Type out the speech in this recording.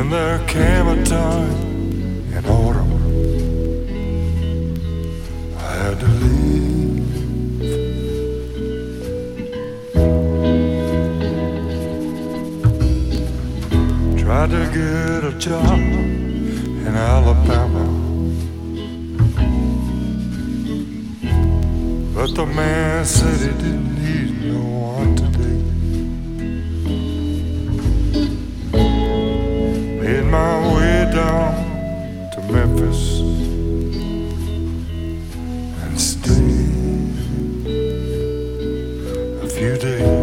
Then there came a time in autumn I had to leave. Tried to get a job in Alabama, but the man said he didn't need no one today. Made my way down to Memphis and stayed a few days.